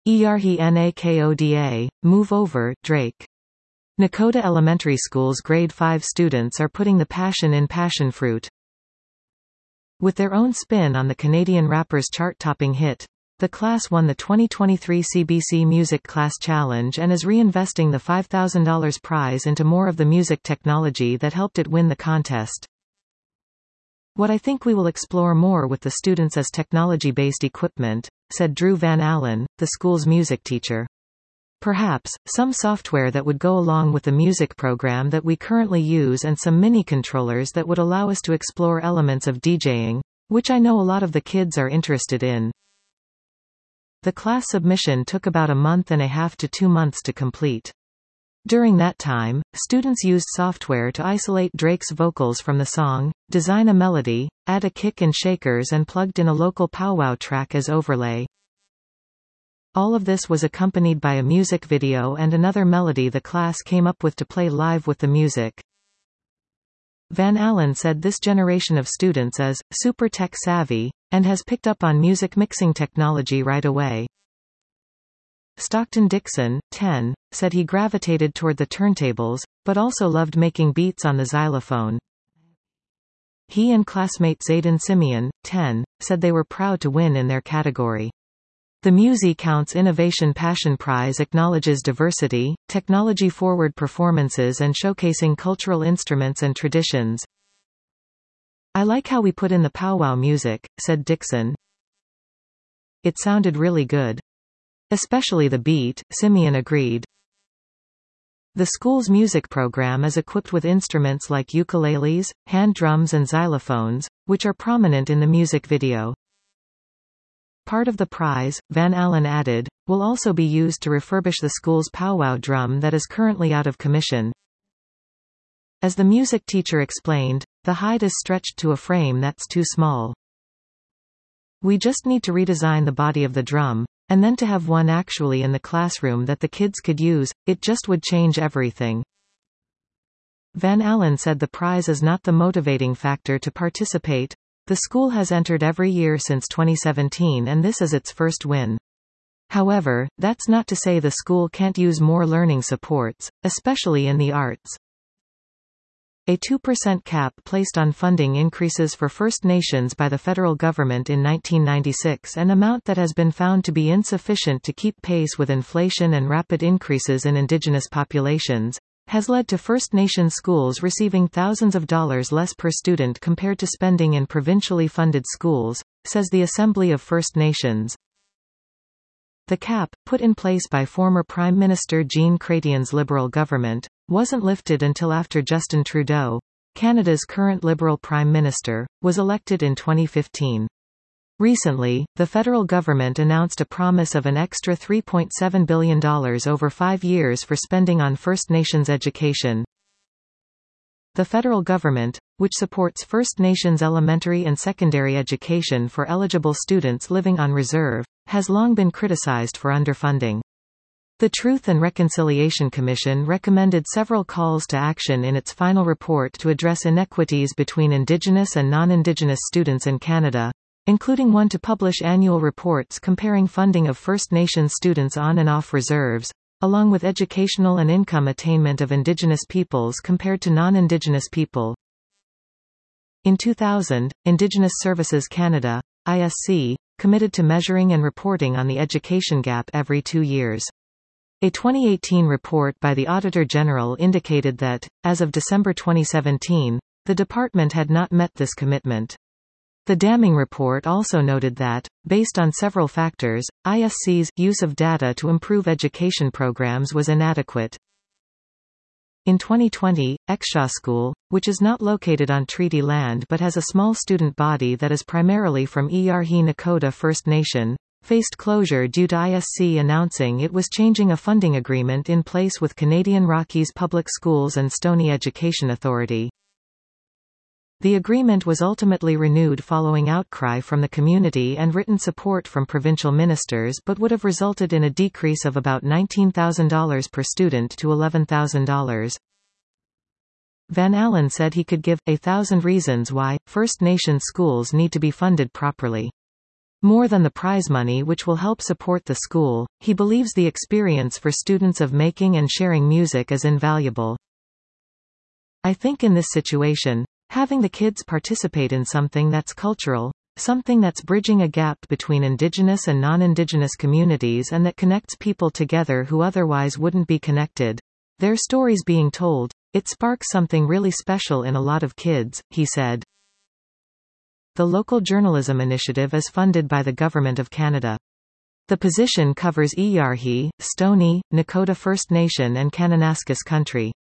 ERHNAKODA, Move Over, Drake. Nakota Elementary School's grade 5 students are putting the passion in passion fruit. With their own spin on the Canadian rapper's chart-topping hit, the class won the 2023 CBC Music Class Challenge and is reinvesting the $5,000 prize into more of the music technology that helped it win the contest. What I think we will explore more with the students as technology-based equipment, said Drew Van Allen, the school's music teacher. Perhaps, some software that would go along with the music program that we currently use and some mini-controllers that would allow us to explore elements of DJing, which I know a lot of the kids are interested in. The class submission took about a month and a half to 2 months to complete. During that time, students used software to isolate Drake's vocals from the song, design a melody, add a kick and shakers and plugged in a local powwow track as overlay. All of this was accompanied by a music video and another melody the class came up with to play live with the music. Van Allen said this generation of students is super tech savvy and has picked up on music mixing technology right away. Stockton Dixon, 10, said he gravitated toward the turntables, but also loved making beats on the xylophone. He and classmate Zayden Simeon, 10, said they were proud to win in their category. The Musi Counts Innovation Passion Prize acknowledges diversity, technology-forward performances and showcasing cultural instruments and traditions. I like how we put in the powwow music, said Dixon. It sounded really good. Especially the beat, Simeon agreed. The school's music program is equipped with instruments like ukuleles, hand drums and xylophones, which are prominent in the music video. Part of the prize, Van Allen added, will also be used to refurbish the school's powwow drum that is currently out of commission. As the music teacher explained, the hide is stretched to a frame that's too small. We just need to redesign the body of the drum, and then to have one actually in the classroom that the kids could use, it just would change everything. Van Allen said the prize is not the motivating factor to participate. The school has entered every year since 2017 and this is its first win. However, that's not to say the school can't use more learning supports, especially in the arts. A 2% cap placed on funding increases for First Nations by the federal government in 1996, an amount that has been found to be insufficient to keep pace with inflation and rapid increases in Indigenous populations, has led to First Nations schools receiving thousands of dollars less per student compared to spending in provincially funded schools, says the Assembly of First Nations. The cap, put in place by former Prime Minister Jean Chrétien's Liberal government, wasn't lifted until after Justin Trudeau, Canada's current Liberal Prime Minister, was elected in 2015. Recently, the federal government announced a promise of an extra $3.7 billion over 5 years for spending on First Nations education. The federal government, which supports First Nations elementary and secondary education for eligible students living on reserve, has long been criticized for underfunding. The Truth and Reconciliation Commission recommended several calls to action in its final report to address inequities between Indigenous and non-Indigenous students in Canada, including one to publish annual reports comparing funding of First Nations students on and off reserves, along with educational and income attainment of Indigenous peoples compared to non-Indigenous people. In 2000, Indigenous Services Canada, ISC, committed to measuring and reporting on the education gap every 2 years. A 2018 report by the Auditor General indicated that, as of December 2017, the department had not met this commitment. The damning report also noted that, based on several factors, ISC's use of data to improve education programs was inadequate. In 2020, Exshaw School, which is not located on treaty land but has a small student body that is primarily from Earhe Nakota First Nation, faced closure due to ISC announcing it was changing a funding agreement in place with Canadian Rockies Public Schools and Stoney Education Authority. The agreement was ultimately renewed following outcry from the community and written support from provincial ministers but would have resulted in a decrease of about $19,000 per student to $11,000. Van Allen said he could give 1,000 reasons why First Nation schools need to be funded properly. More than the prize money which will help support the school, he believes the experience for students of making and sharing music is invaluable. I think in this situation, having the kids participate in something that's cultural, something that's bridging a gap between indigenous and non-indigenous communities and that connects people together who otherwise wouldn't be connected, their stories being told, it sparks something really special in a lot of kids, he said. The local journalism initiative is funded by the Government of Canada. The position covers Iyarhi, Stoney, Nakota First Nation and Kananaskis country.